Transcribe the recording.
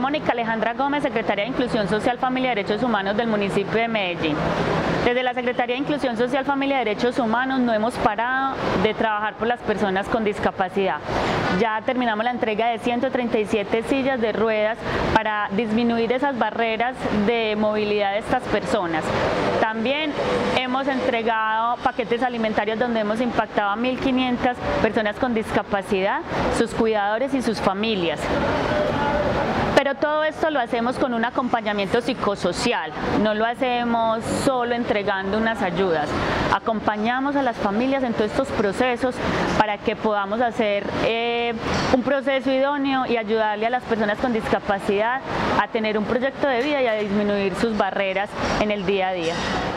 Mónica Alejandra Gómez, Secretaria de Inclusión Social, Familia y Derechos Humanos del municipio de Medellín. Desde la Secretaría de Inclusión Social, Familia y Derechos Humanos no hemos parado de trabajar por las personas con discapacidad. Ya terminamos la entrega de 137 sillas de ruedas para disminuir esas barreras de movilidad de estas personas. También hemos entregado paquetes alimentarios donde hemos impactado a 1.500 personas con discapacidad, sus cuidadores y sus familias. Pero todo esto lo hacemos con un acompañamiento psicosocial, no lo hacemos solo entregando unas ayudas. Acompañamos a las familias en todos estos procesos para que podamos hacer un proceso idóneo y ayudarle a las personas con discapacidad a tener un proyecto de vida y a disminuir sus barreras en el día a día.